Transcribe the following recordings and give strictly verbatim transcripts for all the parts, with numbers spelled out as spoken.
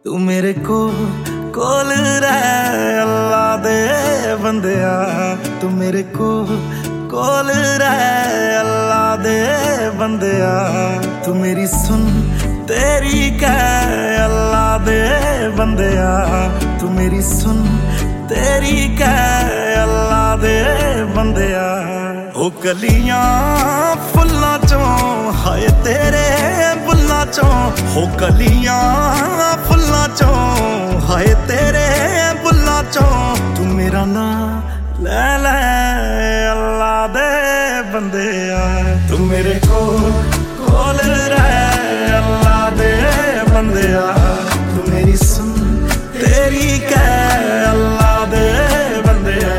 तू मेरे को कोल रह अल्लाह दे बंदिया, तू मेरे को कोल रह अल्लाह दे बंदिया। तू मेरी सुन तेरी कह अल्लाह दे बंदिया, तू मेरी सुन तेरी कह अल्लाह दे बंदिया। ओ कलियां फुल्लां चों हाय तेरे बुल्लां चों, हो कलियां फुल्लां चों हाय तेरे बुल्लां चों। तू मेरा नाम ले ले अल्लाह दे बंदिया, तू मेरे को कोल रह अल्लाह दे बंदिया। तू मेरी सुन तेरी कह अल्लाह दे बंदिया।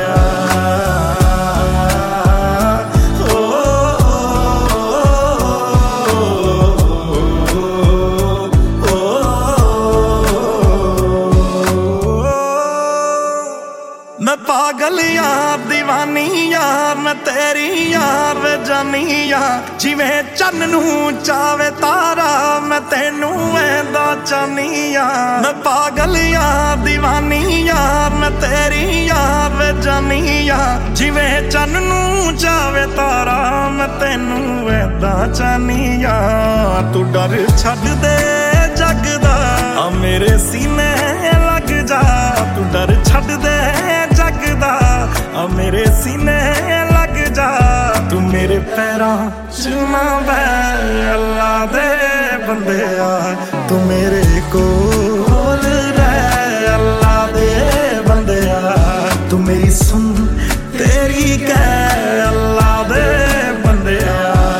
मैं पागल यार दीवानी यार, मैं तेरी यार वे जानी यार। जिवें चन्न नू चावे तारा मैं तेनू ऐंदा चाहनी यार। मैं पागल यार दीवानी यार, मैं तेरी यार वे जानी यार। जिवें चन्न नू चावे तारा मैं तेनू ऐंदा चाहनी यार। तू डर छड्ड दे जग दा आ मेरे सीने लग जा, तू डर छड्ड दे जग दा आ मेरे सीने लग जा। तू मेरे पैरां च ना बैठ अल्लाह दे बंदिया, तू मेरे कोल रह अल्लाह दे बंदिया। तू मेरी सुन तेरी कह अल्लाह दे बंदिया।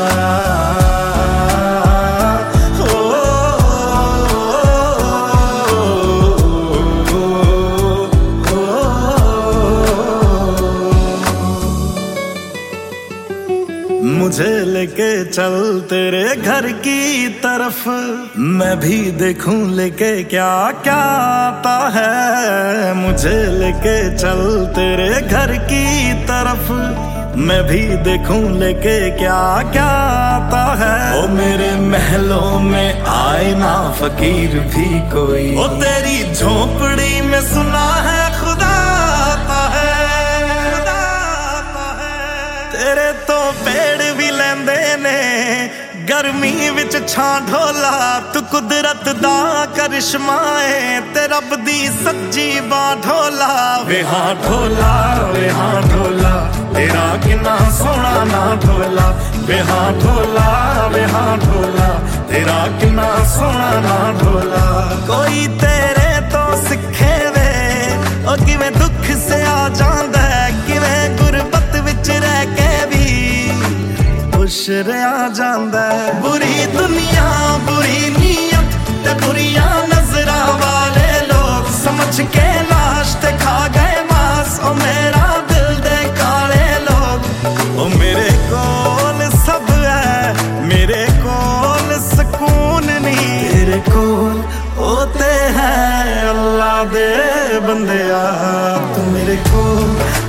मुझे लेके चल तेरे घर की तरफ, मैं भी देखूं लेके क्या क्या आता है। मुझे लेके चल तेरे घर की तरफ, मैं भी देखूं लेके क्या क्या आता है। ओ मेरे महलों में आए ना फकीर भी कोई, ओ तेरी झोपड़ी में सुना है खुदा आता है। खुदा आता है तेरे तो पेड़ भी लेंदे ने गर्मी विच छां ढोला। तू कुदरत दा करिश्मा है ते रब दी सच्ची बां ढोला। वे हां ढोला वे हां ढोला तेरा किन्ना सोहना ना ढोला। वे हां ढोला वे हां ढोला तेरा किन्ना सोहना ना ढोला। कोई तेरे तो सिखे वे ओ किवें दुख से आ जांदा है, किवें गुरबत विच रह के भी खुश रहा जांदा है। बुरी दुनिया बुरी नीयत ते बुरियां नजरां वाले लोग समझ के लाश ते खा गए मांस। ओ मेरा दिल दे काले लोग, ओ मेरे कोल सब है मेरे कोल सुकून नहीं। तेरे कोल होते हैं अल्लाह दे बंदिया, तू मेरे कोल